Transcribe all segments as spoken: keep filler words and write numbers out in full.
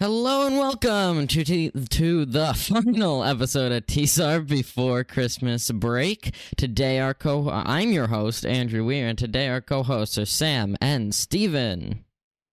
Hello and welcome to t- to the final episode of T S A R B before Christmas break. Today our co I'm your host Andrew Weir, and today our co-hosts are Sam and Steven.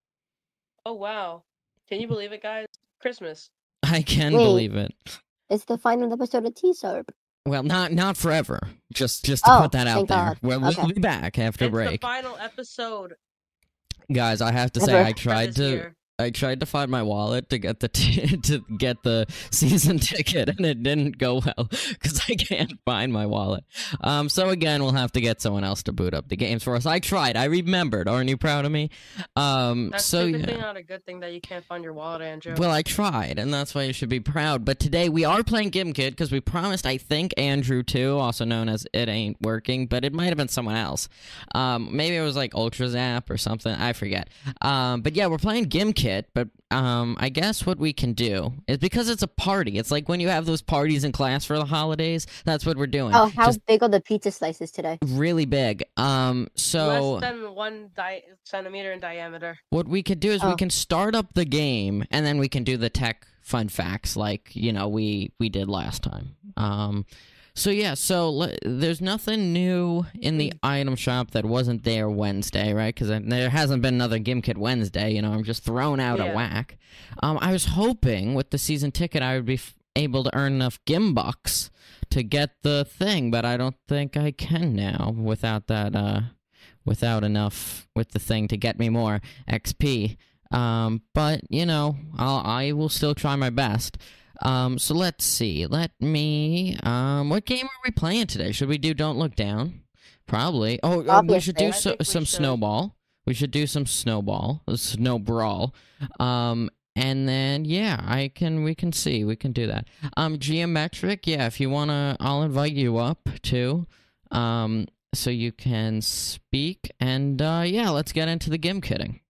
Oh wow. Can you believe it, guys? Christmas. I can Wait. believe it. It's the final episode of T S A R B. Well, not not forever. Just just to Oh, put that out thank there. God. We'll, Okay. we'll be back after It's the break. final episode Guys, I have to Ever. say I for tried this to year. I tried to find my wallet to get the t- to get the season ticket, and it didn't go well because I can't find my wallet. Um, so again, we'll have to get someone else to boot up the games for us. I tried. I remembered. Aren't you proud of me? Um, That's so typically yeah. not a good thing that you can't find your wallet, Andrew. Well, I tried, and that's why you should be proud. But today we are playing Gimkit because we promised, I think, Andrew too, also known as It Ain't Working, but it might have been someone else. Um, maybe it was like Ultra Zap or something. I forget. Um, but yeah, we're playing Gimkit, but um, I guess what we can do is because it's a party. It's like when you have those parties in class for the holidays. That's what we're doing. Oh, how Just big are the pizza slices today? really big. Um, so Less than one di- centimeter in diameter. what we could do is we Oh. can start up the game, and then we can do the tech fun facts like, you know, we, we did last time. Um, so yeah, so le- there's nothing new in the item shop that wasn't there Wednesday, right? Because there hasn't been another Gimkit Wednesday, you know, I'm just throwing out a Yeah. whack. Um, I was hoping with the season ticket I would be f- able to earn enough Gimbucks to get the thing, but I don't think I can now without that, uh, without enough with the thing to get me more X P. Um, but, you know, I'll, I will still try my best. Um, so let's see. Let me, um, what game are we playing today? Should we do Don't Look Down? Probably. Oh, uh, we should do Obviously. I so, think we some should. Snowball. We should do some Snowball, uh, Snow Brawl. Um, and then, yeah, I can, we can see, we can do that. Um, Geometric, yeah, if you wanna, I'll invite you up, too. Um, so you can speak, and, uh, yeah, let's get into the Gimkitting.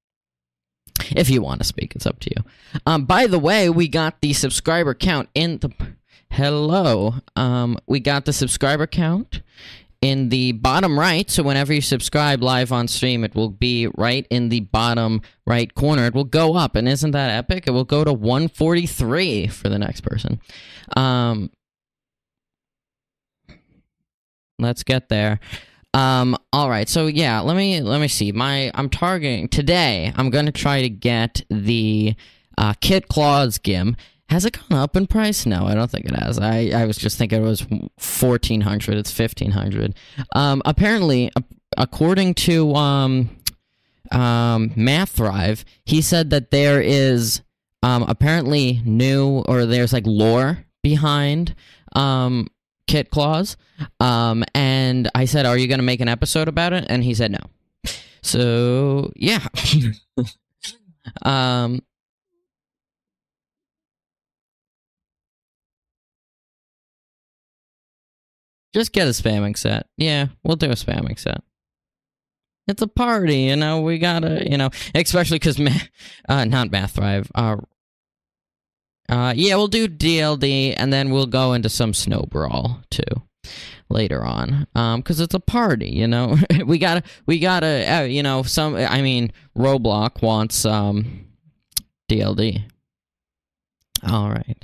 If you want to speak, it's up to you. Um, by the way, we got the subscriber count in the... Hello. Um, we got the subscriber count in the bottom right, so whenever you subscribe live on stream, it will be right in the bottom right corner. It will go up, and isn't that epic? It will go to one forty-three for the next person. Um, let's get there. Um, all right. So yeah, let me let me see. My I'm targeting today. I'm going to try to get the uh, Kit Claus Gim. Has it gone up in price? No, I don't think it has. I, I was just thinking it was fourteen hundred. It's fifteen hundred. Um, apparently, a- according to um, um, Math Thrive, he said that there is um, apparently new, or there's like lore behind um, Kit Claus. Um, and I said, are you going to make an episode about it? And he said no. So, yeah. um, just get a spamming set. Yeah, we'll do a spamming set. It's a party, you know, we gotta, you know, especially because, ma- uh, not Math Thrive, uh, uh, yeah, we'll do D L D, and then we'll go into some Snow Brawl, too. Later on, um, because it's a party, you know. we gotta, we gotta, uh, you know, some. I mean, Roblox wants um, D L D. All right.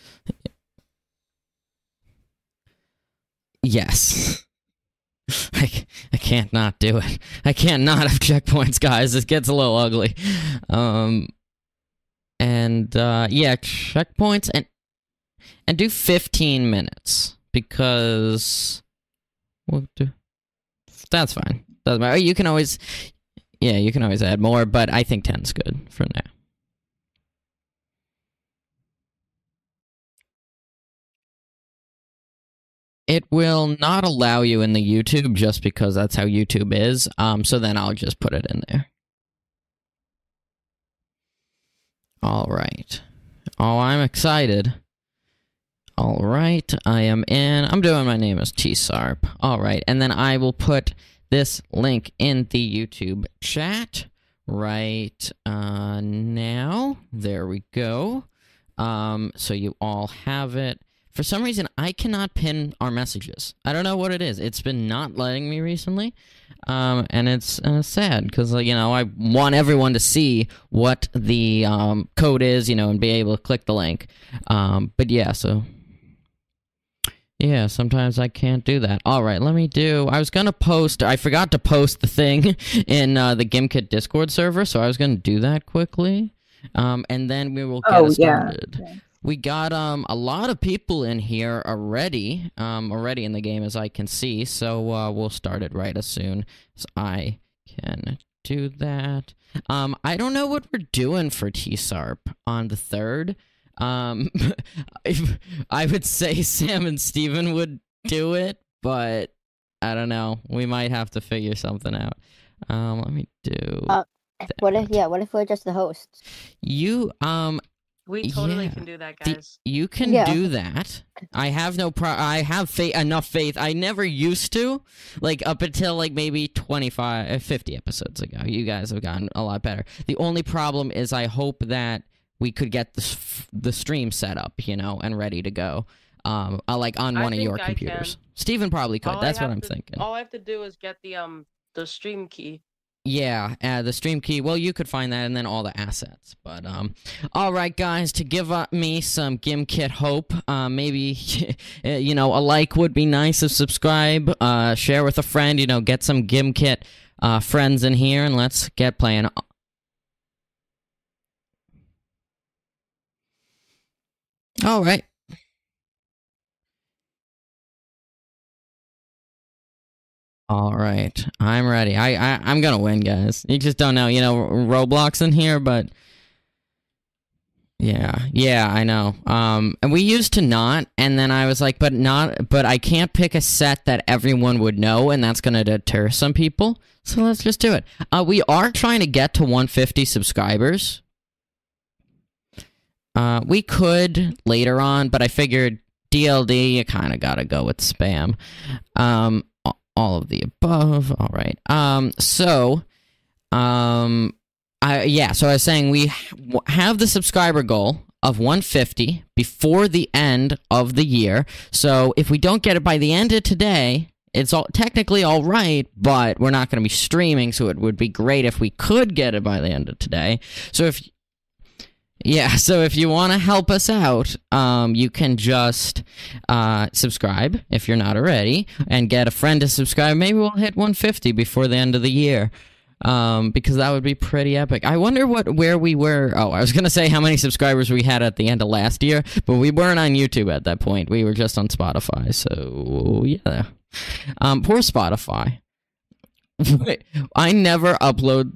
Yes. I, I can't not do it. I can't not have checkpoints, guys. It gets a little ugly. Um, and uh, yeah, checkpoints and and do fifteen minutes. Because we'll do, that's fine. Doesn't matter. You can always, yeah, you can always add more, but I think ten's good for now. It will not allow you in the YouTube just because that's how YouTube is. Um, so then I'll just put it in there. All right. Oh, I'm excited. All right, I am in. I'm doing my name as T S A R B. All right, and then I will put this link in the YouTube chat right uh, now. There we go. Um, so you all have it. for some reason, I cannot pin our messages. I don't know what it is. It's been not letting me recently, um, and it's uh, sad because, like, you know, I want everyone to see what the um, code is, you know, and be able to click the link. Um, but yeah, so yeah, sometimes I can't do that. All right, let me do. I was gonna post. I forgot to post the thing in uh, the GimKit Discord server, so I was gonna do that quickly, um, and then we will get Oh, it yeah. started. Yeah. We got um a lot of people in here already, um already in the game as I can see. So uh, we'll start it right as soon as I can do that. Um, I don't know what we're doing for T S A R P on the third. Um, if, I would say Sam and Steven would do it, but I don't know. We might have to figure something out. Um, let me do. Uh, What if that. yeah? What if we're just the hosts? You um. We totally Yeah. can do that, The- guys. you can Yeah. do that. I have no pro. I have faith, enough faith. I never used to, like up until like maybe twenty-five, uh, fifty episodes ago. You guys have gotten a lot better. The only problem is I hope that we could get the s- the stream set up, you know, and ready to go. Um, uh, like on I one of think your I computers. can. Steven probably could. All I That's what have I'm to- thinking. All I have to do is get the um the stream key. Yeah, uh, the stream key. Well, you could find that, and then all the assets. But um, all right, guys, to give up me some GimKit hope, uh, maybe uh, you know a like would be nice. A subscribe, uh, share with a friend. You know, get some GimKit uh, friends in here, and let's get playing. All right. All right, I'm ready. I, I I'm gonna win, guys. You just don't know, you know, Roblox in here, but yeah, yeah, I know. Um, and we used to not, and then I was like, but not, but I can't pick a set that everyone would know, and that's gonna deter some people. So let's just do it. Uh, we are trying to get to one hundred fifty subscribers. Uh, we could later on, but I figured D L D, you kind of gotta go with spam. Um. All of the above. All right. Um. So, um, I yeah. So I was saying we ha- have the subscriber goal of one hundred fifty before the end of the year. So if we don't get it by the end of today, it's all technically all right, but we're not going to be streaming. So it would be great if we could get it by the end of today. So if Yeah, so if you want to help us out, um, you can just uh, subscribe if you're not already, and get a friend to subscribe. Maybe we'll hit one hundred fifty before the end of the year, um, because that would be pretty epic. I wonder what where we were. Oh, I was gonna say how many subscribers we had at the end of last year, but we weren't on YouTube at that point. We were just on Spotify. So yeah, um, poor Spotify. Wait, I never upload.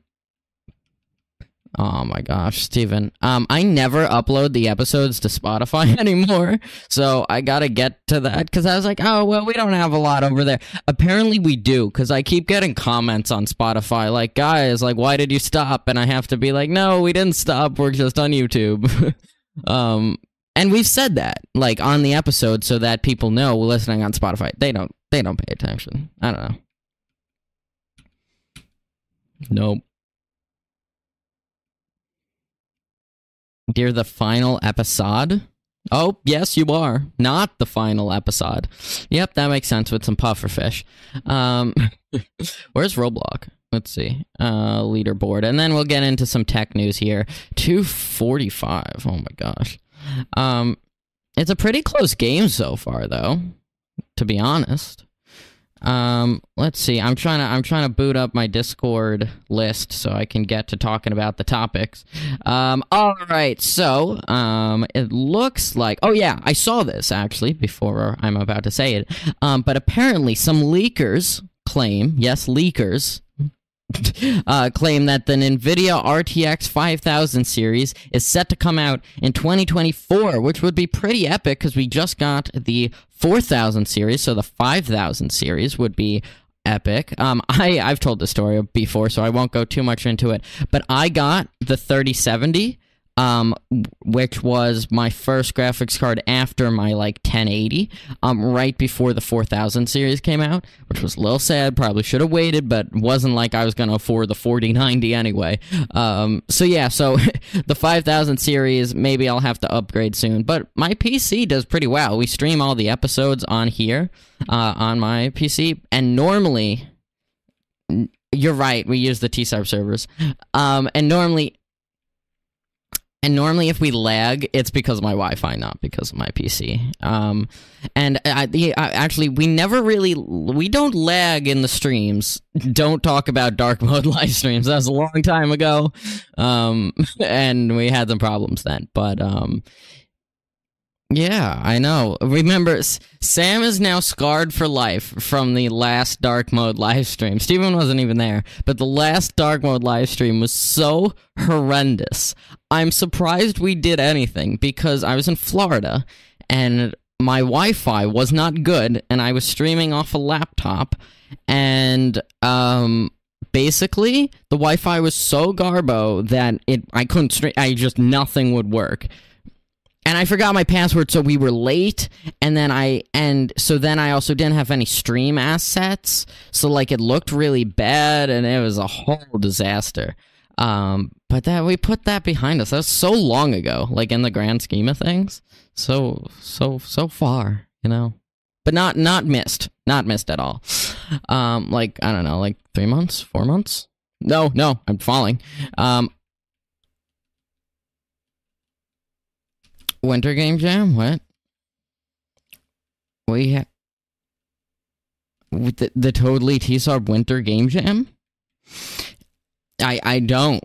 Oh my gosh, Steven. Um, I never upload the episodes to Spotify anymore, so I gotta get to that, because I was like, oh, well, we don't have a lot over there. Apparently we do, because I keep getting comments on Spotify, like, guys, like, why did you stop? And I have to be like, no, we didn't stop, we're just on YouTube. um, and we've said that, like, on the episode, so that people know we're listening on Spotify. They don't, they don't pay attention. I don't know. Nope. You're the final episode? Oh, yes, you are. Not the final episode. Yep, that makes sense with some pufferfish. Um, where's Roblox? Let's see. Uh, leaderboard. And then we'll get into some tech news here. two forty-five. Oh, my gosh. Um, it's a pretty close game so far, though, to be honest. Um, let's see. I'm trying to I'm trying to boot up my Discord list so I can get to talking about the topics. Um, all right. So, um, it looks like. Oh yeah, I saw this actually before I'm about to say it. Um, but apparently some leakers claim, yes, leakers. uh, claim that the NVIDIA R T X five thousand series is set to come out in twenty twenty-four, which would be pretty epic because we just got the four thousand series, so the five thousand series would be epic. Um, I, I've told the story before, so I won't go too much into it, but I got the thirty seventy um, which was my first graphics card after my like ten eighty, um, right before the four thousand series came out, which was a little sad. Probably should have waited, but wasn't like I was gonna afford the forty ninety anyway. Um, so yeah, so the five thousand series, maybe I'll have to upgrade soon. But my P C does pretty well. We stream all the episodes on here, uh, on my P C, and normally, you're right, we use the T S A R P servers, um, and normally. And normally if we lag, it's because of my Wi-Fi, not because of my P C. Um, and I, the, I, actually, we never really, we don't lag in the streams. Don't talk about dark mode live streams. That was a long time ago. Um, and we had some problems then. But, um, yeah, I know. Remember, Sam is now scarred for life from the last dark mode live stream. Steven wasn't even there, but the last dark mode live stream was so horrendous. I'm surprised we did anything because I was in Florida and my Wi-Fi was not good and I was streaming off a laptop and um basically the Wi-Fi was so garbo that it I couldn't stream. I just nothing would work. And I forgot my password, so we were late, and then I, and so then I also didn't have any stream assets, so, like, it looked really bad, and it was a whole disaster. Um, but that, we put that behind us. That was so long ago, like, in the grand scheme of things. So, so, so far, you know? But not, not missed. Not missed at all. Um, like, I don't know, like, three months? Four months? No, no, I'm falling. Um, Winter Game Jam? What? We ha- with the, the totally T S A R P Winter Game Jam? I I don't.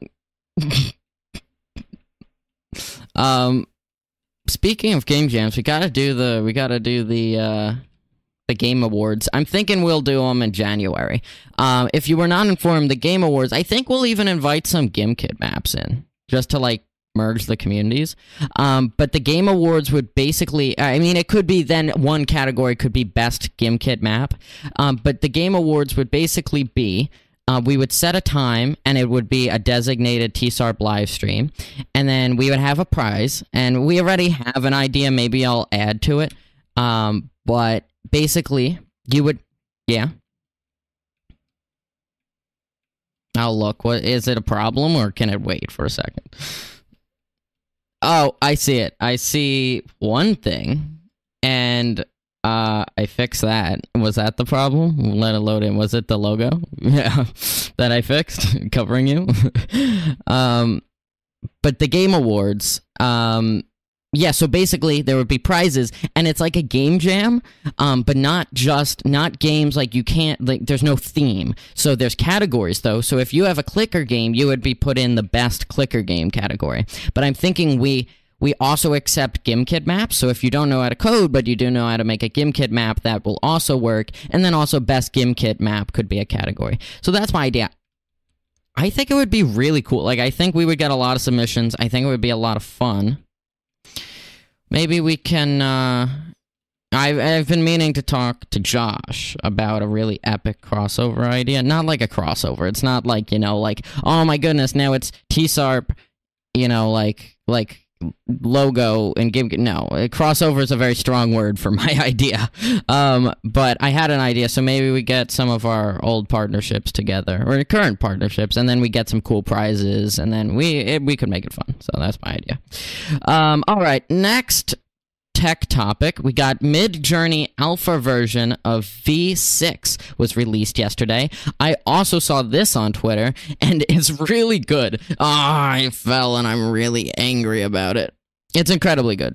um, speaking of game jams, we gotta do the we gotta do the uh the Game Awards. I'm thinking we'll do them in January. Um, if you were not informed, the Game Awards. I think we'll even invite some GimKit maps in just to like. Merge the communities. Um, but the Game Awards would basically, I mean, it could be then one category could be best GimKit map. Um, but the Game Awards would basically be, uh, we would set a time and it would be a designated T S A R P live stream. And then we would have a prize. And we already have an idea. Maybe I'll add to it. Um, but basically, you would, yeah. I'll look. What is it a problem or can it wait for a second? Oh, I see it. I see one thing, and uh, I fixed that. Was that the problem? Let it load in. Was it the logo? Yeah, that I fixed, covering you. um, but the Game Awards, um, yeah, so basically there would be prizes, and it's like a game jam, um, but not just, not games like you can't, like, there's no theme. So there's categories, though, so if you have a clicker game, you would be put in the best clicker game category. But I'm thinking we, we also accept GimKit maps, so if you don't know how to code, but you do know how to make a GimKit map, that will also work, and then also best GimKit map could be a category. So that's my idea. I think it would be really cool. Like, I think we would get a lot of submissions. I think it would be a lot of fun. Maybe we can, uh, I've, I've been meaning to talk to Josh about a really epic crossover idea. Not like a crossover. It's not like, you know, like, oh my goodness, now it's T S A R P, you know, like, like, logo and game. No, crossover is a very strong word for my idea. Um, but I had an idea, so maybe we get some of our old partnerships together, or current partnerships, and then we get some cool prizes, and then we it, we could make it fun. So that's my idea. Um, all right, next tech topic. We got Midjourney alpha version of V six was released yesterday. I also saw this on Twitter, and it's really good. Oh, I fell, and I'm really angry about it. It's incredibly good.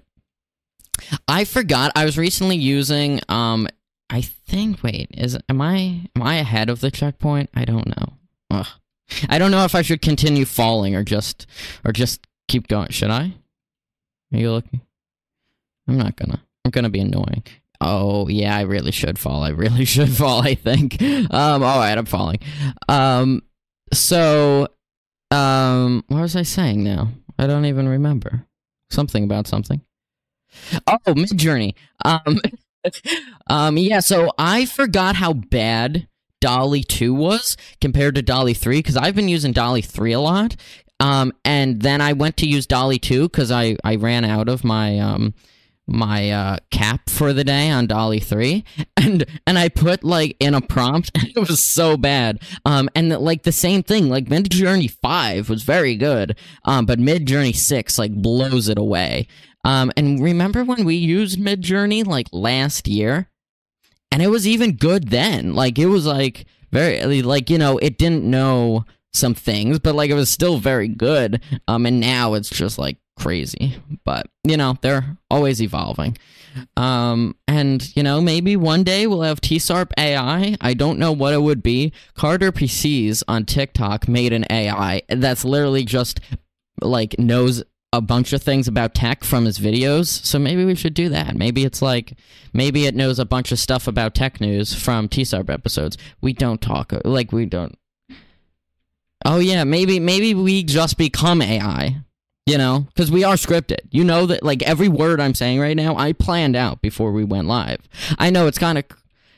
I forgot. I was recently using, um, I think, wait, is am I, am I ahead of the checkpoint? I don't know. Ugh. I don't know if I should continue falling or just, or just keep going. Should I? Are you looking? I'm not gonna. I'm gonna be annoying. Oh, yeah, I really should fall. I really should fall, I think. Um, alright, I'm falling. Um, so, um, what was I saying now? I don't even remember. Something about something. Oh, Midjourney. Um, um, yeah, so I forgot how bad DALL-E two was compared to DALL-E three, because I've been using DALL-E three a lot. Um, and then I went to use DALL-E two because I, I ran out of my um my uh, cap for the day on DALL-E three, and and I put like in a prompt, and it was so bad. Um, and like the same thing, like Midjourney five was very good, um, but Midjourney six like blows it away. Um, and remember when we used Midjourney like last year, and it was even good then. Like it was like very like you know it didn't know some things, but like it was still very good. Um, and now it's just like crazy, but you know they're always evolving. Um and you know maybe one day we'll have T S A R P A I. I don't know what it would be. Carter P Cs on TikTok made an A I that's literally just like knows a bunch of things about tech from his videos, so maybe we should do that. Maybe it's like maybe it knows a bunch of stuff about tech news from T S A R P episodes. We don't talk like we don't oh yeah maybe maybe we just become A I. You know, because we are scripted. You know that, like, every word I'm saying right now, I planned out before we went live. I know it's kind of...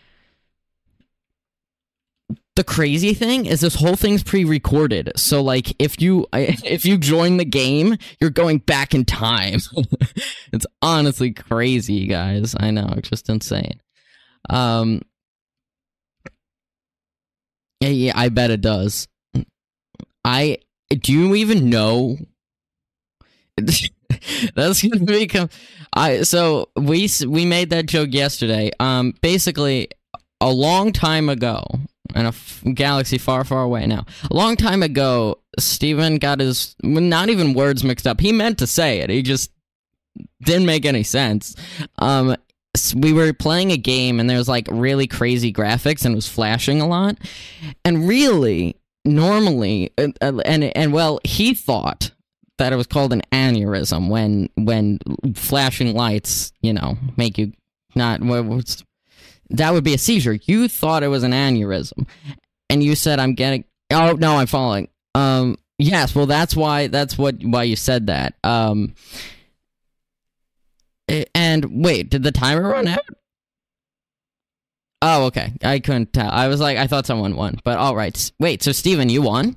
The crazy thing is this whole thing's pre-recorded. So, like, if you if you join the game, you're going back in time. It's honestly crazy, guys. I know, it's just insane. Um, yeah, yeah, I bet it does. I... Do you even know... That's gonna become. I so we we made that joke yesterday. Um, basically, a long time ago, in a f- galaxy far, far away now. A long time ago, Steven got his not even words mixed up. He meant to say it. He just didn't make any sense. Um, we were playing a game, and there was like really crazy graphics, and it was flashing a lot. And really, normally, uh, and and well, he thought that it was called an aneurysm when when flashing lights, you know, make you not... What's, that would be a seizure. You thought it was an aneurysm, and you said, "I'm getting." Oh no, I'm falling. Um, yes, well, that's why. That's what why you said that. Um, and wait, did the timer run out? Oh, okay. I couldn't tell. I was like, I thought someone won, but all right. Wait, so Steven, you won?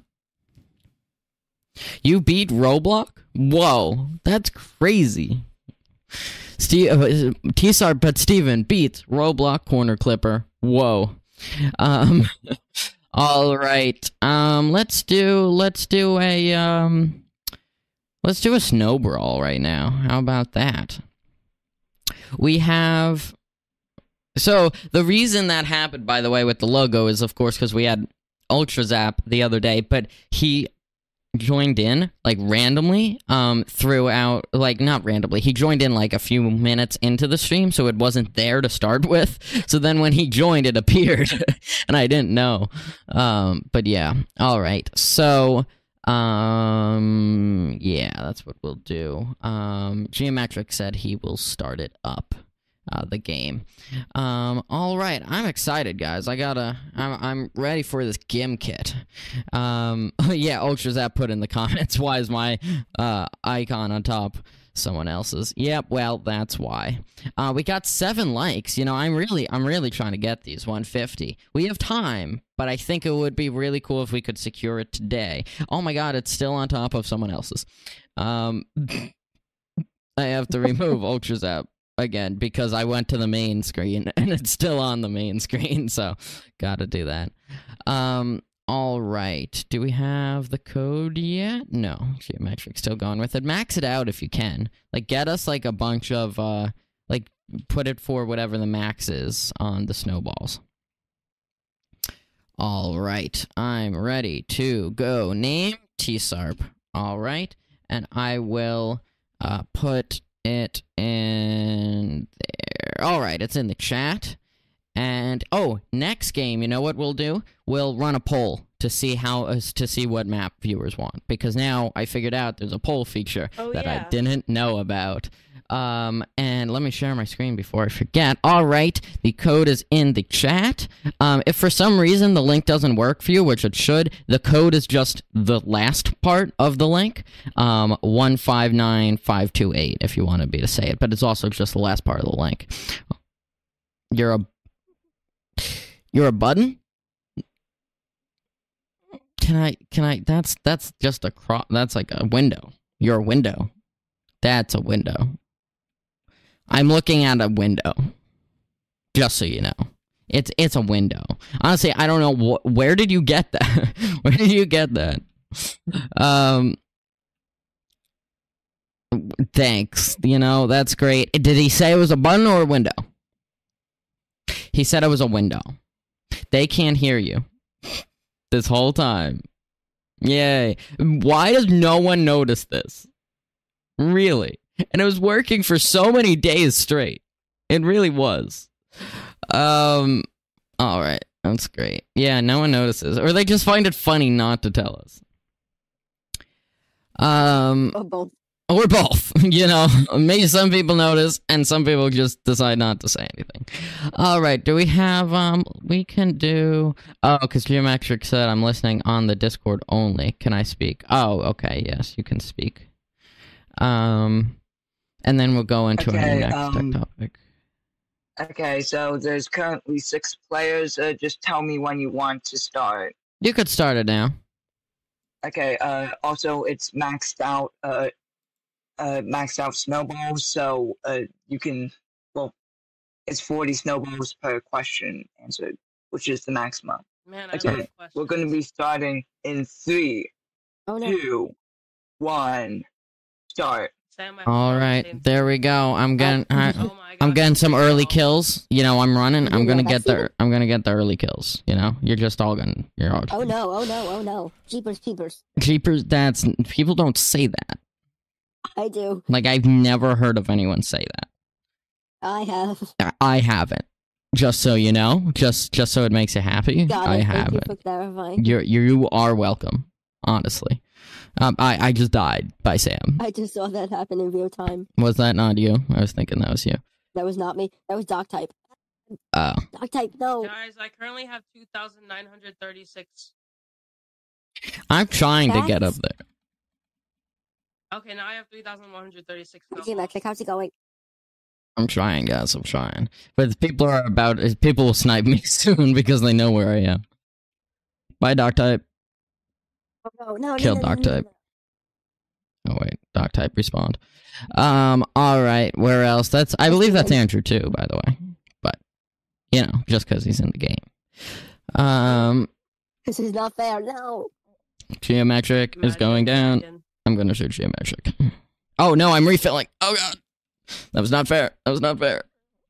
You beat Roblox? Whoa, that's crazy. Steve, uh, T S A R, but Steven beats Roblox Corner Clipper. Whoa. Um. All right. Um. Let's do. Let's do a. Um. Let's do a snow brawl right now. How about that? We have. So the reason that happened, by the way, with the logo is, of course, because we had Ultra Zap the other day, but he joined in like randomly um throughout like not randomly he joined in like a few minutes into the stream, so it wasn't there to start with. So then when he joined, it appeared and I didn't know. Um but yeah, all right, so um yeah, that's what we'll do. um Geometric said he will start it up, uh, the game. Um, all right, I'm excited, guys. I gotta, I'm, I'm ready for this Gim kit. Um, yeah, Ultra Zap put in the comments, why is my uh, icon on top someone else's? Yep, well, that's why. Uh, we got seven likes. You know, I'm really, I'm really trying to get these one fifty. We have time, but I think it would be really cool if we could secure it today. Oh my god, it's still on top of someone else's. Um, I have to remove Ultra Zap again because I went to the main screen and it's still on the main screen, so gotta do that. Um, all right, do we have the code yet? No, Geometric still going with it. Max it out if you can. Like, get us like a bunch of uh, like put it for whatever the max is on the snowballs. All right, I'm ready to go. Name T S A R P. All right, and I will uh put it in there. All right, it's in the chat. And oh, next game, you know what we'll do? We'll run a poll to see how uh, to see what map viewers want, because now I figured out there's a poll feature Oh, that yeah. I didn't know about. Um, and let me share my screen before I forget. All right, the code is in the chat. Um, if for some reason the link doesn't work for you, which it should, the code is just the last part of the link, um, one five nine five two eight, if you want to be to say it, but it's also just the last part of the link. You're a You're a button? can I? Can I? That's that's just a cro- That's like a window. Your window. That's a window. I'm looking at a window. Just so you know, it's it's a window. Honestly, I don't know wh- where did you get that. Where did you get that? Um. Thanks. You know, that's great. Did he say it was a button or a window? He said it was a window. They can't hear you this whole time. Yay. Why does no one notice this? Really? And it was working for so many days straight. It really was. Um, alright. That's great. Yeah, no one notices. Or they just find it funny not to tell us. Um... Or both. Or both, you know. Maybe some people notice, and some people just decide not to say anything. All right, do we have, um, we can do, oh, because Geometric said I'm listening on the Discord only. Can I speak? Oh, okay, yes, you can speak. Um, and then we'll go into Okay, our next um, topic. Okay, so there's currently six players. Uh, just tell me when you want to start. You could start it now. Okay, uh, also, it's maxed out, uh, uh, maxed out snowballs, so, uh, you can, well, it's forty snowballs per question answered, which is the maximum. Man, I Okay, love questions. we're gonna be starting in three, Oh no. two, one, start. Sam, I All hope I'm right, saying- there we go. I'm getting, I, Oh my I'm God, getting some here we early go. kills. You know, I'm running. I'm Yeah, gonna that's get the. it. I'm gonna get the early kills. You know, you're just all gonna. You're all. Oh no, oh no, oh no. Jeepers peepers. Jeepers, that's people don't say that. I do. Like I've never heard of anyone say that. I have. I- I haven't. Just so you know, just just so it makes you happy, Got I it. Thank you haven't. for clarifying. You're you are welcome. Honestly, um, I I just died by Sam. I just saw that happen in real time. Was that not you? I was thinking that was you. That was not me. That was Doc Type. Oh, Doc Type, no. Guys, I currently have two thousand nine hundred thirty-six. I'm trying to get up Facts. there. Okay, now I have three thousand one hundred thirty-six. Geometric, how's it going? I'm trying, guys. I'm trying. But people are about. People will snipe me soon because they know where I am. Bye, Doc Type. Oh, no, no, Kill no, no, Doc no, no, Type. Oh wait, Doc Type respond. Um. All right. Where else? That's. I believe that's Andrew too, by the way. But you know, just because he's in the game. Um. This is not fair, no. Geometric is going down. I'm gonna shoot Geometric. Oh no, I'm refilling. Oh god, that was not fair. That was not fair.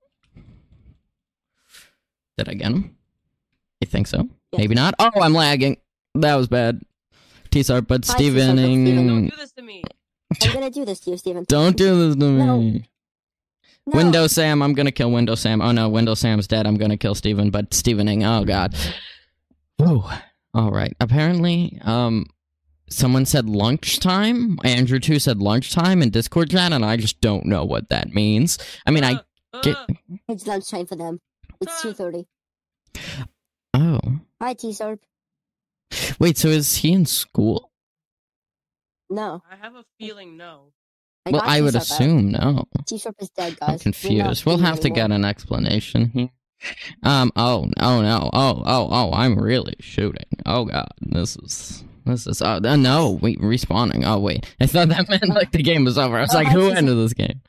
Did I get him? You think so? Yes. Maybe not. Oh, I'm lagging. That was bad. T-Sar, but Hi, T-Sar, but Steven, Don't Stevening. do this to me. I'm gonna do this to you, Steven. Don't do this to me. No. No. Windows Sam, I'm gonna kill Windows Sam. Oh no, Windows Sam's dead. I'm gonna kill Steven, but Stevening. Oh god. Whoa. All right. Apparently, um, someone said lunchtime. Andrew too said lunchtime in Discord chat, and I just don't know what that means. I mean, I Uh, get. uh, It's lunchtime for them. It's two thirty. Oh, Hi, T-Sarp. wait. So is he in school? No. I have a feeling no. I Well, got I would T-Sarp out. assume no. T-Sarp is dead, guys. I'm We're not confused. We'll doing have to anymore. get an explanation here. Um. Oh. Oh no. Oh. Oh. Oh. I'm really shooting. Oh god. This is. This is. Oh uh, no. Wait. Respawning. Oh wait. I thought that meant like the game was over. I was Oh, like, hi, who T-Sarp. ended this game?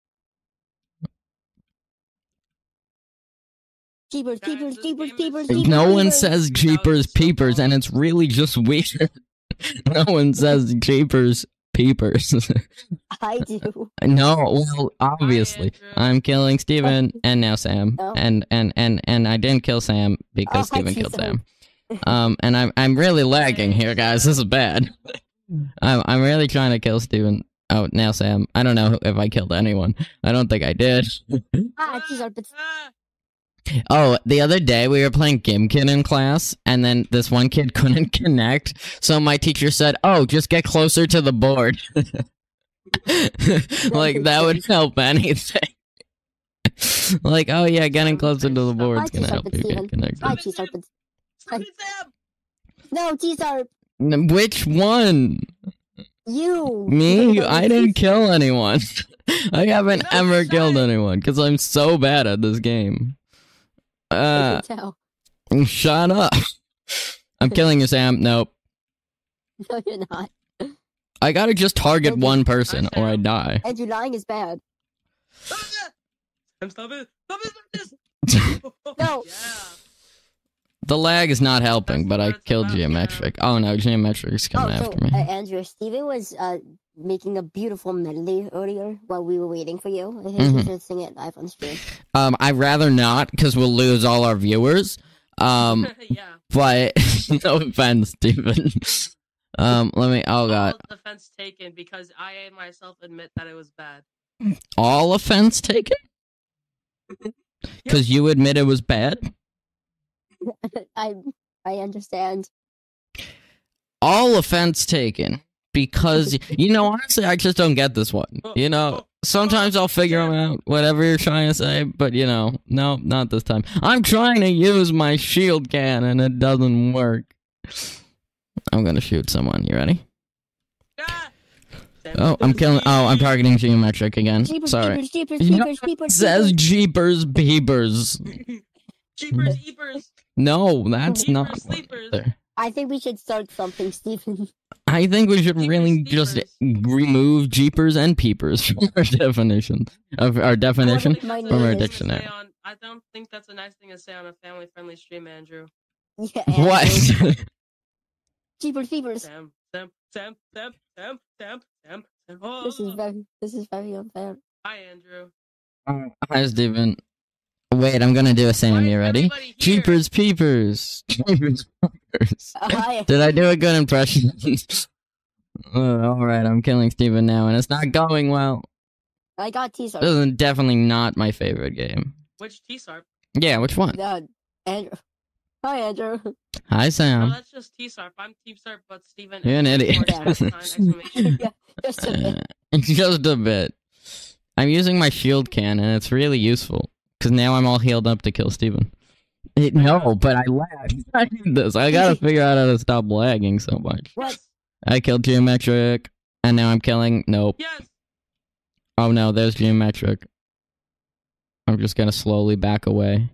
Jeepers, Guys, jeepers, this jeepers, game is jeepers, so jeepers. No one jeepers. says That Jeepers was so Peepers, and dumb. it's really just weird. No one says Jeepers Peepers. I do. No, well, obviously, Andrew. I'm killing Steven and now Sam, No. and and and and I didn't kill Sam because Oh, hi, Steven killed T-Sarp. Sam. Um, and I'm I'm really lagging here, guys. This is bad. I'm I'm really trying to kill Steven. Oh, now Sam. I don't know if I killed anyone. I don't think I did. Ah, T-Sarp, it's... Ah, Oh, the other day we were playing Gimkin in class, and then this one kid couldn't connect, so my teacher said, oh, just get closer to the board. Like, that would help anything. Like, oh yeah, getting closer to the board's gonna help you get connected. Hi, T-Sarp, it's... stop it, Sam! No, T-Sarp, N- Which one? you. Me? I didn't kill anyone. I haven't No, ever you killed said- anyone, because I'm so bad at this game. I Uh, can tell. shut up. I'm killing you, Sam. Nope. No, you're not. I gotta just target Okay. one person or I Sam. die. Andrew, lying is bad. Sam, stop it! Stop it! Stop this! No. Yeah. The lag is not helping, That's but I what it's killed about, yeah. Geometric. Oh no, Geometric's Oh, coming so, after me. uh, Andrew, Steven was uh, making a beautiful melody earlier while we were waiting for you. I think Mhm. we should sing it live on stream. Um, I'd rather not because we'll lose all our viewers. Um, yeah. but no offense, Steven. Um, let me. Oh god, All offense taken because I myself admit that it was bad. all offense taken because you admit it was bad. I I understand. All offense taken because you know honestly, I just don't get this one. You know, sometimes I'll figure them out, whatever you're trying to say, but you know, no, not this time. I'm trying to use my shield cannon, it doesn't work. I'm gonna shoot someone. You ready? Ah! Sam, Oh, I'm killing. Oh, I'm targeting Geometric again. Jeepers, Sorry. jeepers, jeepers, You know jeepers, jeepers, Says jeepers. Jeepers Beepers. Jeepers, Eepers, No, that's Jeepers, not one Sleepers. either. I think we should start something, Steven. I think we should Jeepers, really just Steepers. remove Jeepers and Peepers from our definition of our definition. My That's name a From our is- nice thing to say dictionary. on- I don't think that's a nice thing to say on a family-friendly stream, Andrew. Yeah, Andrew. What? Jeepers, jeepers. Sam, Sam, Sam, Sam, Sam, Sam, Sam, Sam. Oh, This is very, this is very unfair. hi, Andrew. Hi, Steven. Wait, I'm gonna do a Sam. Why You is ready? everybody here? Jeepers Peepers. Jeepers Peepers. Uh, hi. Did I do a good impression? uh, Alright, I'm killing Steven now, and it's not going well. I got T-Sar. This is definitely not my favorite game. Which T-Sarp? Yeah, which one? Uh, Andrew. Hi, Andrew. Hi, No, Sam. that's just T-Sarp. I'm T-Sarp, but Steven. You're an idiot. Exclamation. Yeah, just a bit. Uh, Just a bit. I'm using my shield cannon. It's really useful. Because now I'm all healed up to kill Steven. It, no, but I lagged. I need this. I gotta figure out how to stop lagging so much. What? I killed Geometric. And now I'm killing... Nope. Yes. Oh no, there's Geometric. I'm just gonna slowly back away.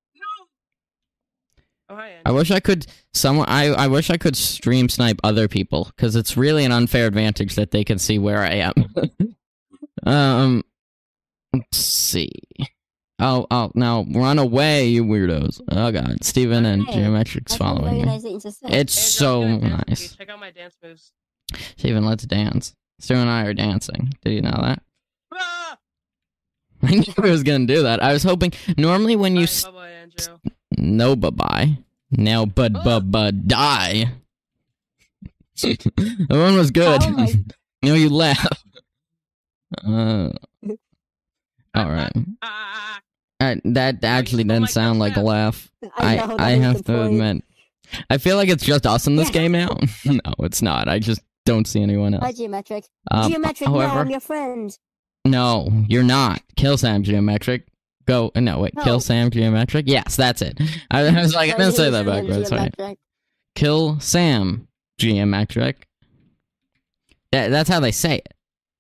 Oh, hi, I Andrew. wish I could... Someone, I, I wish I could stream snipe other people. Because it's really an unfair advantage that they can see where I am. um... Let's see... Oh, oh, no, run away, you weirdos. Oh god, Steven and Hey, Geometric's That's some following very me. nice things to say. It's Andrew, so I'm gonna dance with you. nice. Check out my dance moves. Steven, let's dance. Stu and I are dancing. Did you know that? Ah! I knew I was gonna do that. I was hoping, normally when you... Bye, bye, Andrew. No, bye-bye. Now, bud, Ah. bud, bud, die. That one was good. Oh my- No, you laugh. Uh... Alright. Ah! Uh, that actually stole didn't my sound like a clap. laugh. I, know, that I is have the to point. admit. I feel like it's just us in this Yeah. game now. No, it's not. I just don't see anyone Hi, else. Geometric. Um, Geometric, no, however, I'm your friend. no, you're not. Kill Sam Geometric. Go. No, wait. No. Kill Sam Geometric. Yes, that's it. I, I was like, I didn't say that backwards. Right. Geometric. Kill Sam Geometric. That, that's how they say it.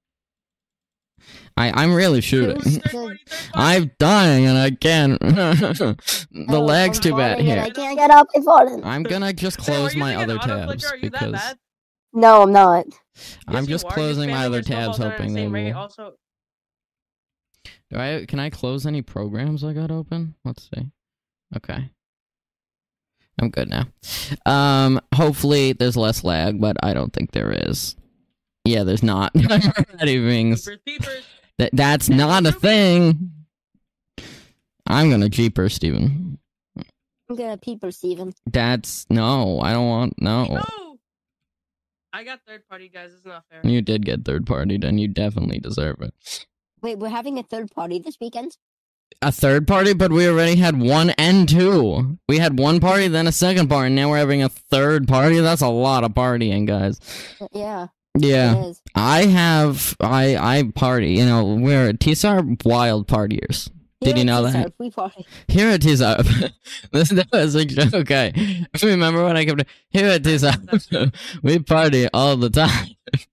I, I'm really shooting. Third party, third party. I'm dying and I can't. the Oh, lag's I'm too bad. falling and Here. I can't get up. I'm falling. I'm gonna just Sam, are close you my using an other autoflicker? tabs Are you that because bad? No, I'm not. I'm Yes, just you are. closing You're my spamming other your tabs, snowballs at hoping the they same rate. will. Also, Do I? Can I close any programs I got open? Let's see. Okay. I'm good now. Um, hopefully there's less lag, but I don't think there is. Yeah, there's not. Already rings. Peepers, peepers. That that's not a thing. I'm gonna jeeper, Steven. I'm gonna peeper, Steven. That's no. I don't want no. No! I got third party, guys. It's not fair. You did get third partied, and you definitely deserve it. Wait, we're having a third party this weekend? A third party, but we already had one and two. We had one party, then a second party, and now we're having a third party. That's a lot of partying, guys. Uh, Yeah, Yeah, it is. I have. I I party. You know, we're T S R wild partiers. Did Here you at know T-Sar, that? We party. Here at T S R, this that was a joke. Okay, remember when I kept here at T S R, we party all the time.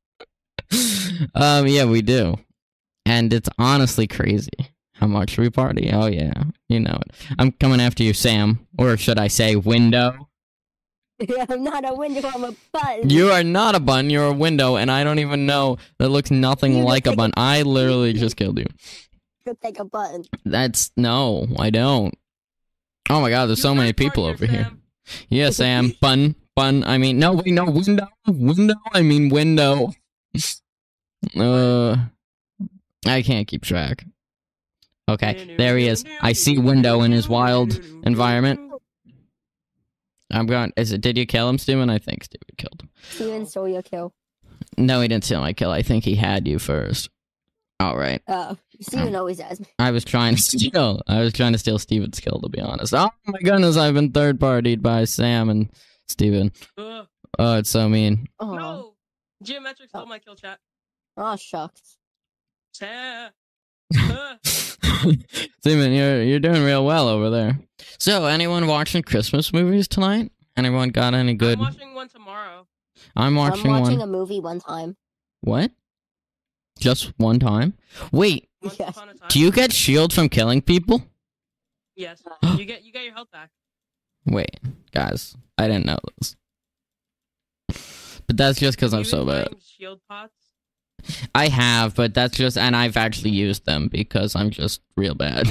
um, yeah, we do, and it's honestly crazy how much we party. Oh yeah, you know it. I'm coming after you, Sam, or should I say, Window? I'm not a window, I'm a button. You are not a bun, you're a window, and I don't even know that looks nothing You like a look bun. like I literally just killed you. Look like a button. That's no, I don't. Oh my god, there's You so many bad part people over here. Sam. Yeah, Sam. Bun. Bun. I mean, no, wait, no, window. Window. I mean, window. Uh, I can't keep track. Okay, there he is. I see window in his wild environment. I'm going. Is it? Did you kill him, Steven? I think Steven killed him. Steven stole your kill. No, he didn't steal my kill. I think he had you first. All right. Uh, Steven always has me. I was trying to steal. I was trying to steal Steven's kill, to be honest. Oh my goodness, I've been third partied by Sam and Steven. Ugh. Oh, it's so mean. Oh, No! Geometric stole my kill, chat. oh shucks. Sam. Ugh. Steven, you're you're doing real well over there. So, anyone watching Christmas movies tonight? Anyone got any good? I'm watching one tomorrow. I'm watching, I'm watching one. a movie one time. What? Just one time? Wait, Once Yes. upon a time. do you get shield from killing people? Yes. Uh, You get you get your health back. Wait, guys, I didn't know this. But that's just because I'm You so been bad. playing Shield pots? I have, but that's just, and I've actually used them because I'm just real bad.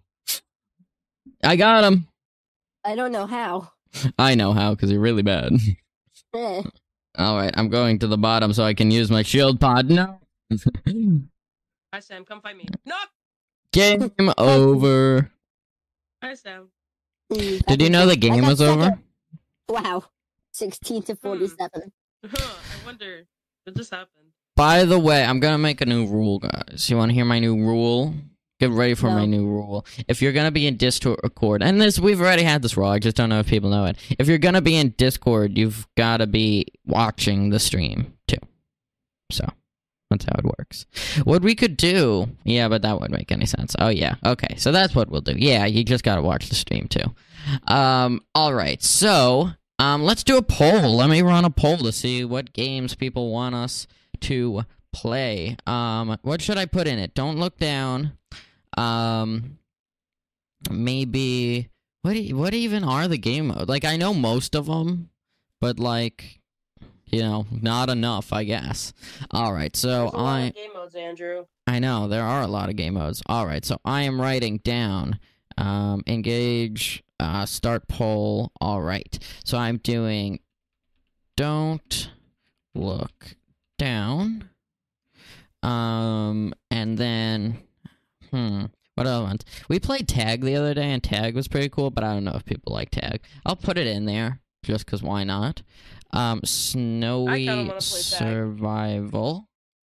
I got him. I don't know how. I know how, because you're really bad. Eh. Alright, I'm going to the bottom so I can use my shield pod. No. Hi Sam, come fight me. No! Game over. Hi Sam. Hmm, I Did you think know the I game got was over? second. Wow. sixteen to forty-seven. I wonder what just happened. By the way, I'm gonna make a new rule, guys. You want to hear my new rule? Get ready for my No. new rule. If you're gonna be in Discord, and this we've already had this rule, I just don't know if people know it. If you're gonna be in Discord, you've gotta be watching the stream too. So that's how it works. What we could do, yeah, but that wouldn't make any sense. Oh yeah, okay, so that's what we'll do. Yeah, you just gotta watch the stream too. Um, all right, so um, let's do a poll. Let me run a poll to see what games people want us to play. Um, what should I put in it? Don't look down. Um, maybe what? e- What even are the game modes? Like I know most of them, but like, you know, not enough, I guess. All right, so There's a lot I of game modes, Andrew. I know there are a lot of game modes. All right, so I am writing down. Um, engage. Uh, start poll. All right, so I'm doing. Don't look down. Um, and then, hmm, what other ones? We played tag the other day, and tag was pretty cool, but I don't know if people like tag. I'll put it in there just because why not? Um, snowy wanna play tag. survival.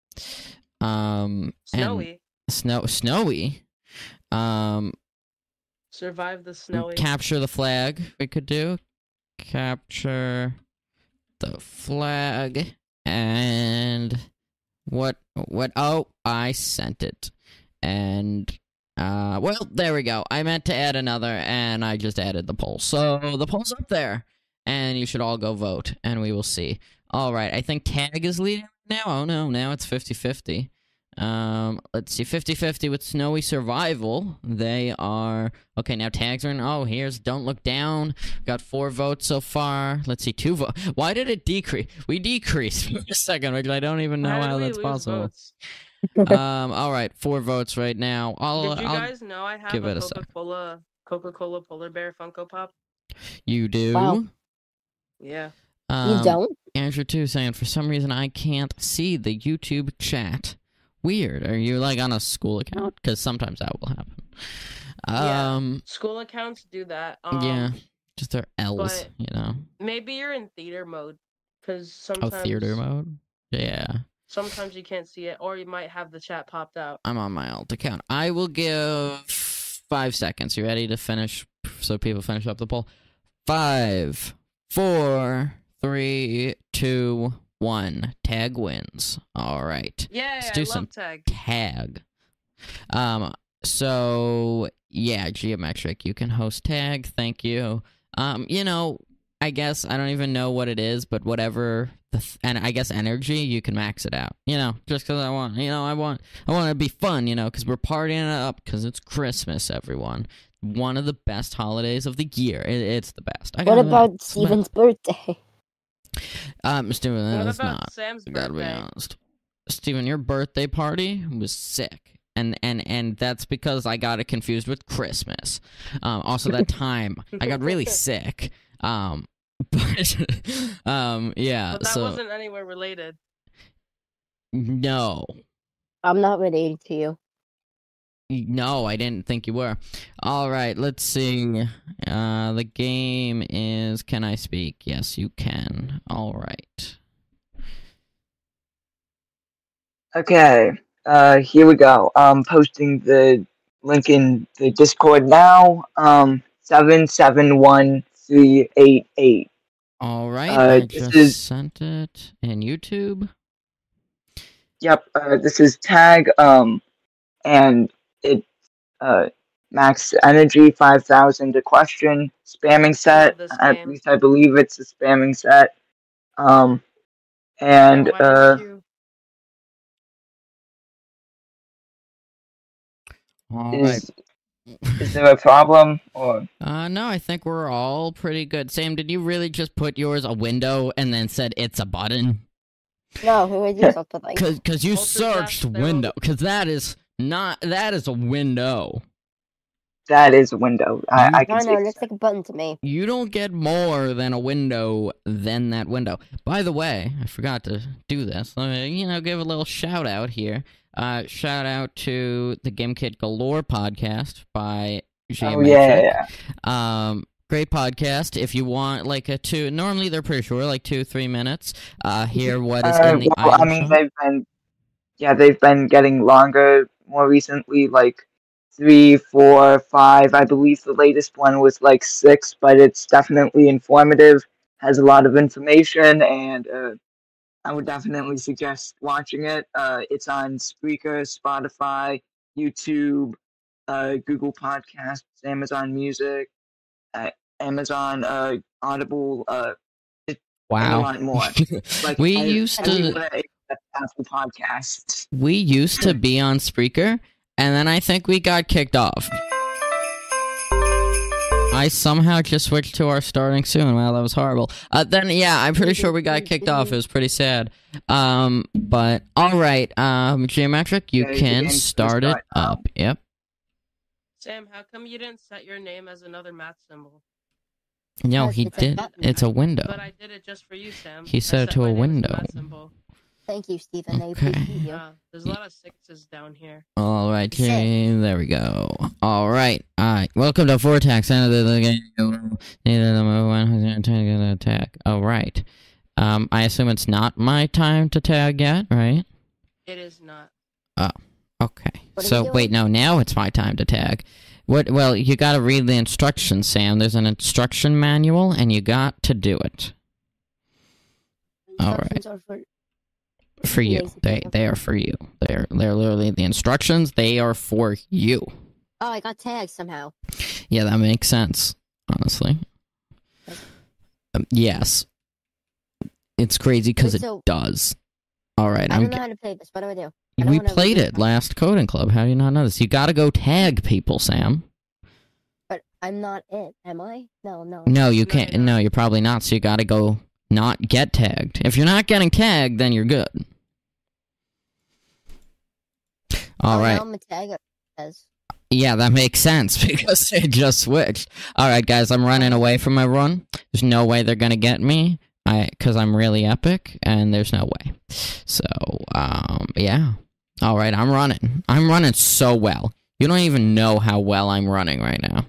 Um, and Snowy. snow snowy. Um, Survive the snowy. capture the flag. We could do capture the flag and. What, what, oh, I sent it. And, uh, well, there we go. I meant to add another, and I just added the poll. So, the poll's up there, and you should all go vote, and we will see. Alright, I think tag is leading now. Oh, no, now it's fifty-fifty. Um, let's see, fifty-fifty with Snowy Survival. They are, okay, now tags are in, oh, here's Don't Look Down. Got four votes so far. Let's see, two votes. Why did it decrease? We decreased for a second, because I don't even know How did how we that's lose possible. votes? um, alright, four votes right now. I'll, Did you I'll, guys know I have give it a a sec. Coca-Cola Coca-Cola Polar Bear Funko Pop? you do? Wow. Yeah. Um, You don't? Andrew too saying, for some reason I can't see the YouTube chat. Weird. Are you like on a school account? Because sometimes that will happen. Yeah. Um, School accounts do that. Um, yeah, just their L's, but- you know. Maybe you're in theater mode, because Oh, sometimes theater mode? Yeah. sometimes you can't see it, or you might have the chat popped out. I'm on my alt account. I will give five seconds. You ready to finish so people finish up the poll? Five, four, three, two, one. Tag wins. All right. Yeah, Let's I do love some tag. Tag. Um, so yeah, Geometric, you can host tag. Thank you. Um, you know, I guess I don't even know what it is, but whatever the th- and I guess energy, you can max it out. You know, just because I want, you know, I want, I want it to be fun. You know, because we're partying it up because it's Christmas, everyone. one of the best holidays of the year. It, it's the best. I What gotta about admit, it's the Steven's birthday? best. Um, Steven, What that's about not. Sam's I gotta be birthday? honest. Steven, your birthday party was sick. And, and and that's because I got it confused with Christmas. Um, also, that time I got really sick. Um, but um, yeah. But that so wasn't anywhere related. no, I'm not related to you. no, I didn't think you were. All right, let's see. Uh, the game is Can I Speak? Yes, you can. All right. Okay, uh, here we go. Um, posting the link in the Discord now. Um, seven seven one three eight eight. All right, Uh, I this just is- sent it in YouTube. Yep. Uh, this is tag. Um, and it uh max energy five thousand a question. Spamming set. this At game. least I believe it's a spamming set. Um, and Sam, why uh. didn't you... All right. Is, is there a problem or Uh, no, I think we're all pretty good. Sam, did you really just put yours a window and then said it's a button? No, who would do something like Cause, cause you Well, since that's searched their- window. Cause that is not, that is a window. that is a window? I, I I can don't know, it see. looks like a button to me. You don't get more than a window than that window. By the way, I forgot to do this. Let me, you know, give a little shout out here. Uh, shout out to the Game Kid Galore podcast by Oh Geometric. yeah, yeah. Um, great podcast. If you want like a two, normally they're pretty short, like two, three minutes. Uh, hear what is Uh, in the well, I item mean, shop. they've been, yeah, they've been getting longer more recently, like three, four, five. I believe the latest one was like six, but it's definitely informative, has a lot of information, and uh, I would definitely suggest watching it. Uh, it's on Spreaker, Spotify, YouTube, uh, Google Podcasts, Amazon Music, uh, Amazon uh, Audible, uh, and a Wow. lot more. Like, we I- used to everywhere except Apple Podcasts. we used to be on Spreaker, and then I think we got kicked off. I somehow just switched to our starting soon. Wow, that was horrible. Uh, then yeah, I'm pretty sure we got kicked off. It was pretty sad. Um, but all right, um, Geometric, you Okay, the can game's start gonna it start now. up. Yep. Sam, how come you didn't set your name as another math symbol? No, Because he it's a did. button. It's a window. But I did it just for you, Sam. He I set it to my a name as window. math symbol. Thank you, Stephen. I Okay. appreciate you. Yeah, there's a lot of sixes down here. All right, Sick. team. There we go. All right, all right. Welcome to Vortex. End of the game. Neither of them are one hundred ten to attack. All right. Um, I assume it's not my time to tag yet, right? It is not. Okay. What are So we wait, no. Now it's my time to tag. What? Well, you got to read the instructions, Sam. There's an instruction manual, and you got to do it All right. Instructions are for- for you. Amazing. They they are for you. They're they're literally the instructions. They are for you. Oh, I got tagged somehow. Yeah, that makes sense. Honestly. Um, yes. It's crazy because Wait, it so- does. All right, I I'm. don't know G- how to play this. What do I do? I don't we wanna played lose it my- last coding club. How do you not know this? You got to go tag people, Sam. But I'm not it, am I? No, no. No, you No, can't. you're not. No, you're probably not. So you got to go not get tagged. If you're not getting tagged, then you're good. All Oh, right. now I'm a tag. It says. Yeah, that makes sense because they just switched. All right, guys, I'm running away from my run. There's no way they're gonna get me. I because I'm really epic, and there's no way. So, um, yeah. All right, I'm running. I'm running so well. You don't even know how well I'm running right now.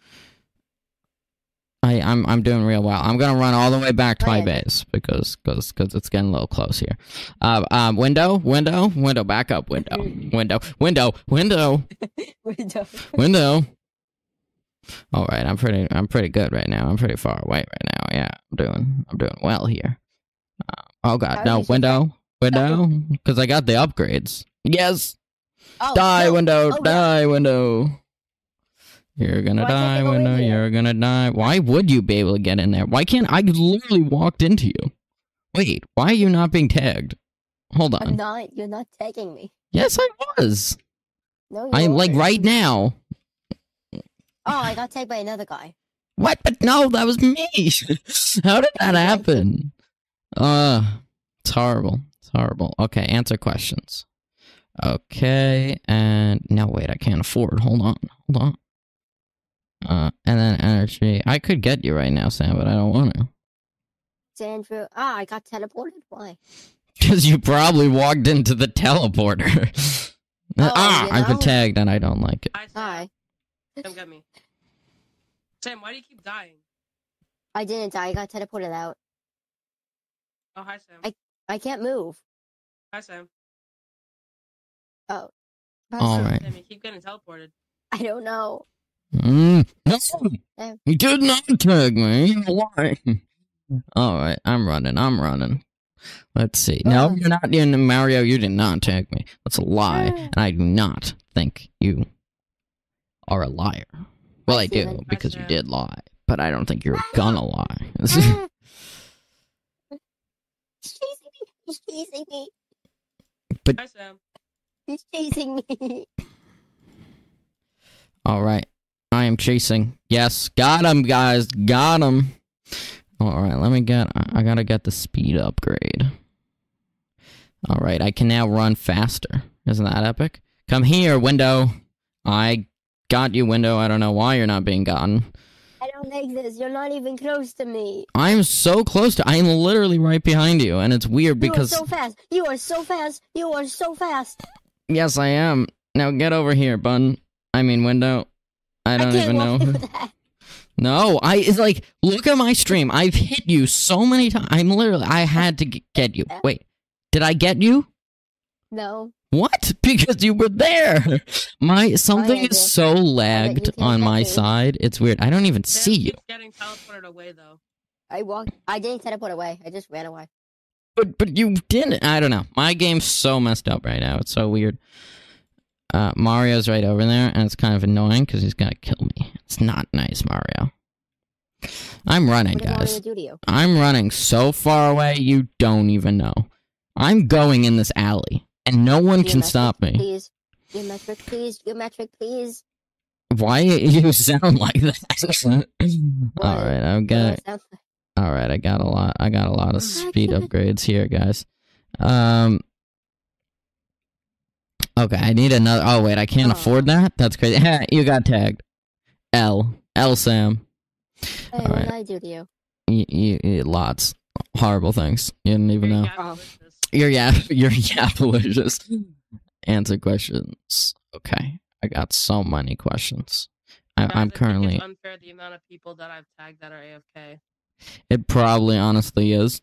I, I'm I'm doing real well. I'm gonna run all the way back to Oh, my yeah. base because because because it's getting a little close here. Uh, um, window, window, window, back up, window, window, window, window, Window. window. All right, I'm pretty I'm pretty good right now. I'm pretty far away right now. Yeah, I'm doing I'm doing well here. Uh, oh How god, are no you so window, window, because I got the upgrades. Yes, Oh, die no. window, Oh, no. die window. You're gonna Why can't die, I go in window. here? You're gonna die. Why would you be able to get in there? Why can't I literally walked into you? Wait, why are you not being tagged? Hold I'm on. not. You're not tagging me. Yes, I was. No, you I'm like aren't. right now. Oh, I got tagged by another guy. What? But no, that was me. How did that happen? Uh, it's horrible. It's horrible. Okay, answer questions. Okay, and no, wait, I can't afford. Hold on, hold on. Uh, and then energy. I could get you right now, Sam, but I don't want to. Sandra. Ah, I got teleported. Why? Because you probably walked into the teleporter. Oh, ah, you I've been know? tagged and I don't like it. Hi, Sam. Hi. Sam, get me. Sam, why do you keep dying? I didn't die. I got teleported out. Oh, hi, Sam. I- I can't move. Hi, Sam. Oh. All right. Sam, you keep getting teleported. I don't know. Mm, no, Eh. you did not tag me. Why? All right, I'm running. I'm running. Let's see. No, Uh. you're not in Mario. You did not tag me. That's a lie, Uh. and I do not think you are a liar. Well, Hi, I do Steven. because you Hi, did lie, but I don't think you're gonna lie. Ah. He's chasing me. He's chasing me. Hi, Sam. He's chasing me. All right, I am chasing. Yes, got him, guys. Got him. All right, let me get. I gotta get the speed upgrade. All right, I can now run faster. Isn't that epic? Come here, window. I got you, window. I don't know why you're not being gotten. I don't like this. You're not even close to me. I'm so close to. I'm literally right behind you, and it's weird because. You are so fast. You are so fast. You are so fast. Yes, I am. Now get over here, bun. I mean, window. I don't can't even know. walk through that. No, I it's like look at my stream. I've hit you so many times. I'm literally. I had to g- get you. Wait, did I get you? No. What? Because you were there. My something I did. is so lagged you can't on get my me. side. It's weird. I don't even Sam see you. keeps getting teleported away, though. I walked. I didn't teleport away. I just ran away. But but you didn't. I don't know. My game's so messed up right now. It's so weird. Uh, Mario's right over there, and it's kind of annoying because he's gonna kill me. It's not nice, Mario. I'm running, What did Mario guys. do to you? I'm running so far away, you don't even know. I'm going in this alley, and no one can Geometric, stop me. Please. Geometric, please. Geometric, please. Why you sound like that? All right, I've got. Sounds- All right, I got a lot. I got a lot of I speed can't- upgrades here, guys. Um. Okay, I need another. Oh wait, I can't Aw. afford that. That's crazy. You got tagged. L. L. Sam. Hey, All what right. did I do to you? You, you, you lots horrible things. You didn't even You're know. Gabalicious. You're yeah. You're yapalicious. Answer questions. Okay, I got so many questions. I, Guys, I'm I think currently. it's unfair the amount of people that I've tagged that are A F K. It probably honestly is.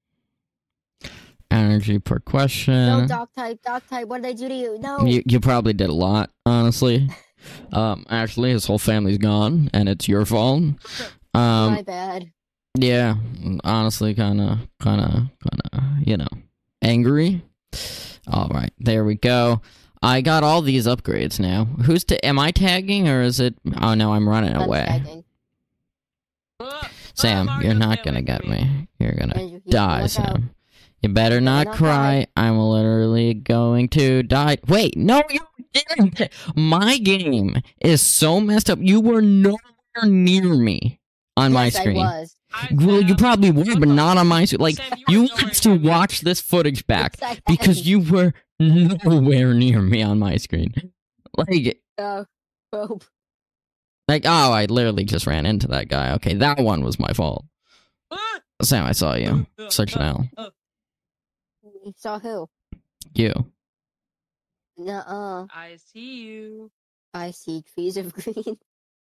Energy per question. No, dog type, dog type. What did I do to you? No. You you probably did a lot, honestly. Um, actually, his whole family's gone, and it's your fault. Um, My bad. yeah, honestly, kind of, kind of, kind of, you know, angry. All right, there we go. I got all these upgrades now. Who's ta- am I tagging or is it? Oh no, I'm running I'm away. tagging. Ah, Sam, ah, you're Mario, not stay gonna away get from me. You're gonna And you- you die, watch out. Sam. You better not not cry. I'm literally going to die. Wait, no, you didn't. My game is so messed up. You were nowhere near me on my Yes, screen. I was. Hi, Well, you Sam. probably were, What but the- not on my screen. Like, Sam, you were nowhere have to near me. watch this footage back Yes, I because was. you were nowhere near me on my screen. Like, Oh, oh. like, oh, I literally just ran into that guy. Okay, that one was my fault. Ah! Sam, I saw you. Such an L. You saw who? You. Nuh-uh. I see you. I see trees of green.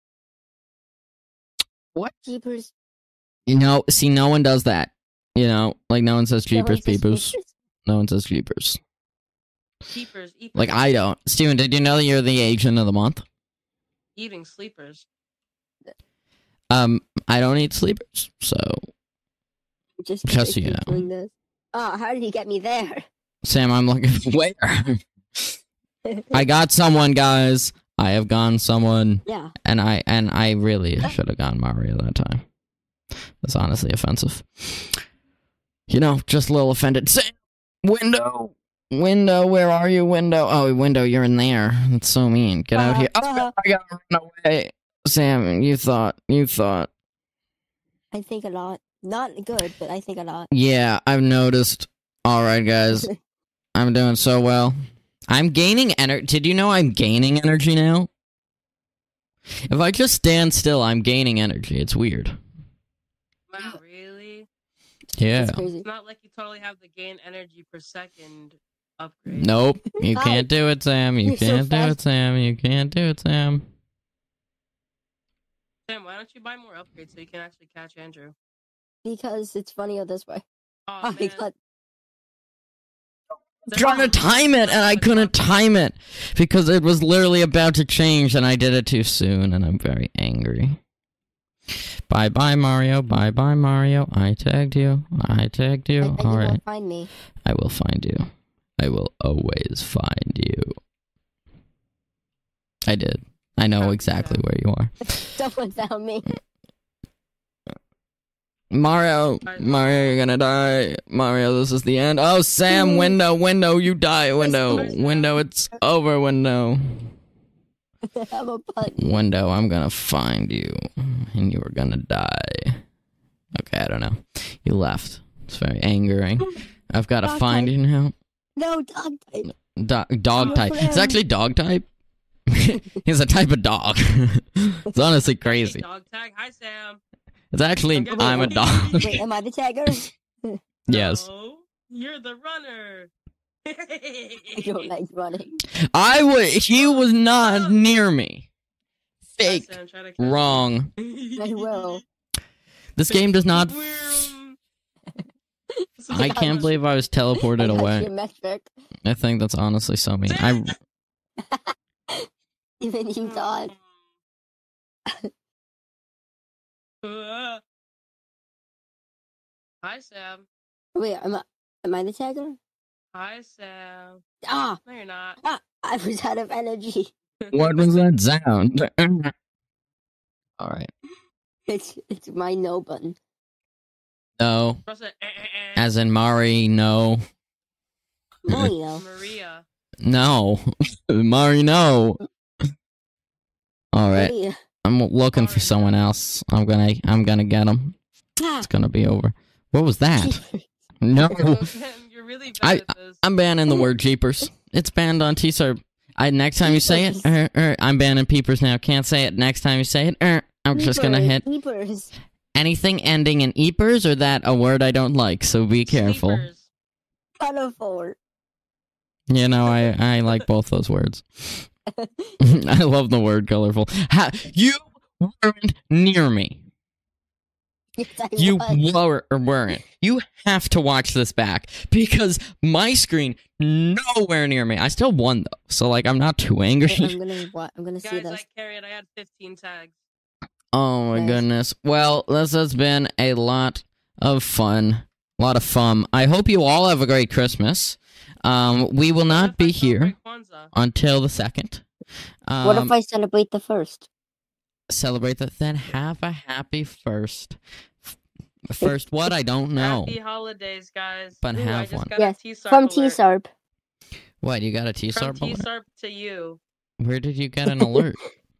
What? Jeepers. You know, see, no one does that. You know, like no one says No one Jeepers says Peepers. jeepers. No one says Jeepers. Keepers, eepers, Like I don't. Steven, did you know that you're the agent of the month? eating sleepers. Um, I don't eat sleepers, so Just, Just so you keep know. doing this. Oh, how did he get me there? Sam, I'm looking for where. I got someone, guys. I have gone someone, Yeah. and I and I really should have gone Mario that time. That's honestly offensive. You know, just a little offended. Sam, window, window, where are you, window? Oh, window, you're in there. That's so mean. Get out here. Oh, Uh, I gotta run away. Sam, you thought, you thought. I think a lot. Not good, but I think a lot. Yeah, I've noticed. All right, guys. I'm doing so well. I'm gaining energy. Did you know I'm gaining energy now? If I just stand still, I'm gaining energy. It's weird. Wow, really? Yeah. It's crazy. It's not like you totally have the gain energy per second upgrade. Nope. You Hi. can't do it, Sam. You You're so can't do it, fast. Sam. You can't do it, Sam. Sam, why don't you buy more upgrades so you can actually catch Andrew? Because it's funnier this way. Oh, Oh my man. god. I'm trying to time it, and I couldn't time it because it was literally about to change, and I did it too soon, and I'm very angry. Bye bye, Mario. Bye bye, Mario. I tagged you. I tagged I you. bet All you right. won't find me. I will find you. I will always find you. I did. I know exactly where you are. Someone found me. Mario, Mario, you're gonna die. Mario, this is the end. Oh, Sam, window, window, you die, window, window, it's over, window. I'm a button. Window, I'm gonna find you, and you are gonna die. Okay, I don't know. You left. It's very angering. I've gotta Dog find type. you now. No, dog type. Do- dog I'm a type. It's friend. actually dog type. He's a type of dog. It's honestly Hey, crazy. dog tag. Hi, Sam. It's actually, I'm getting I'm a it. dog. Wait, am I the tagger? Yes. No, you're the runner. I don't like running. I would. He was not near me. Hi, Fake. Sam, try to catch me. Wrong. I will. This game does not. I can't believe I was teleported I got away. geometric. I think that's honestly so mean. I Even you thought. Uh. Hi, Sam. Wait, am I, am I the tagger? Hi, Sam. Ah, No, you're not. ah, I was out of energy. what was that sound? All right. It's it's my no button. No, Press it. Eh, eh, eh. as in Mari. No, Oh, you know. Maria. no, Mari. No. All right. Hey, I'm looking for someone else. I'm gonna. I'm gonna get him. ah, It's gonna be over. What was that? No. Sam, you're really bad I- at this. I'm banning the word Jeepers. It's banned on T-Serb. I next time you say it, er, er, I'm banning Peepers now. Can't say it next time you say it. Er, I'm just gonna hit Keepers. anything ending in Eepers or that a word I don't like. So be careful. Sleepers. Colorful. You know, I I like both those words. I love the word colorful. Ha, you weren't near me. Yes, I You was. were or weren't. You have to watch this back because my screen nowhere near me. I still won though, so like I'm not too angry. Wait, I'm gonna what? I'm gonna see Guys, this. I carried. I had fifteen tags. Oh my Nice. goodness. Well, this has been a lot of fun. A lot of fun. I hope you all have a great Christmas. Um, we will What not if I be here celebrate Kwanzaa? until the second. Um, What if I celebrate the first? celebrate that? Then have a happy first. F- First, what? I don't know. Happy holidays, guys. But Ooh, I have just one. got Yes, a T-Sarp From alert. T-Sarp. What? You got a T From Sarp alert? T-Sarp to you. Where did you get an alert?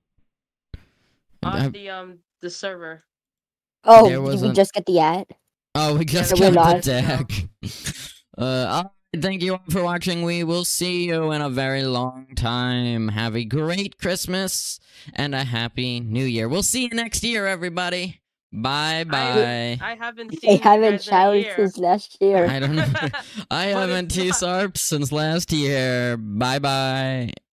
Off I- the um the server. Oh, There was did we an- just get the ad? Oh, we just we're got the live. deck. uh, all right, thank you all for watching. We will see you in a very long time. Have a great Christmas and a happy New Year. We'll see you next year, everybody. Bye bye. I haven't seen They you haven't guys in a showered year. since last year. I don't know. I But haven't it's T not- S A R P since last year. Bye bye.